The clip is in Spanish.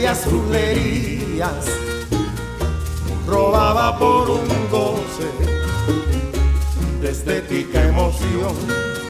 aquellas rulerías, robaba por un goce de estética emoción.